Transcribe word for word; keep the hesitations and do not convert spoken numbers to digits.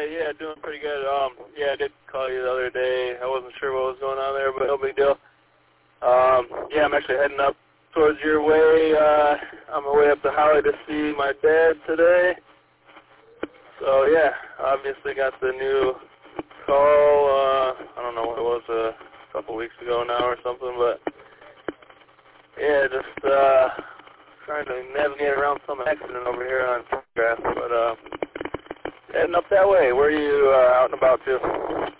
Hey, yeah, doing pretty good. Um, yeah, I did call you the other day. I wasn't sure what was going on there, but no big deal. Um, yeah, I'm actually heading up towards your way. Uh, on my way up to Holly to see my dad today. So, yeah, obviously got the new call. Uh, I don't know what it was, a couple weeks ago now or something, but, yeah, just uh, trying to navigate around some accident over here on grass, but, uh, heading up that way. Where are you uh, out and about to?